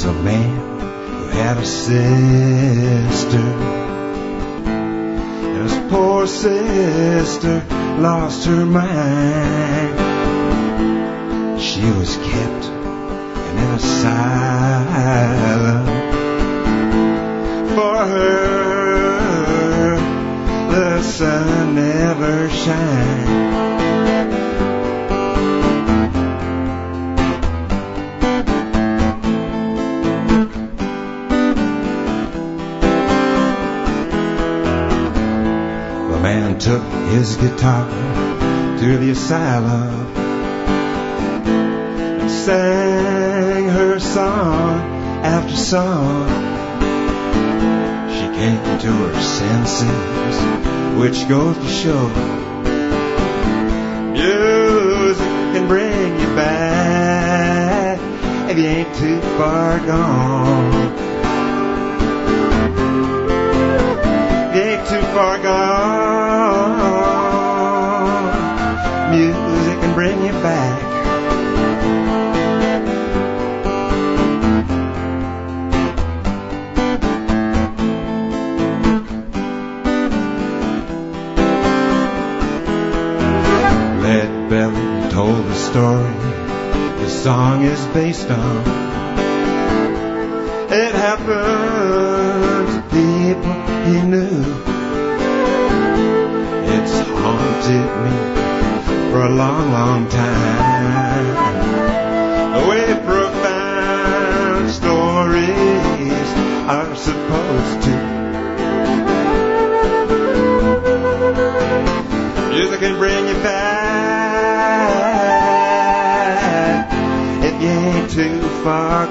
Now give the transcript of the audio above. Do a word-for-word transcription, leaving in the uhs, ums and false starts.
was a man who had a sister, and his poor sister lost her mind. She was kept in an asylum. For her, the sun never shines. The man took his guitar to the asylum and sang her song after song. She came to her senses, which goes to show music can bring you back if you ain't too far gone. If you ain't too far gone, music can bring you back. Leadbelly told the story the song is based on. It happened to people he knew. It's haunted me for a long, long time. The way profound stories are supposed to. Music can bring you back if you ain't too far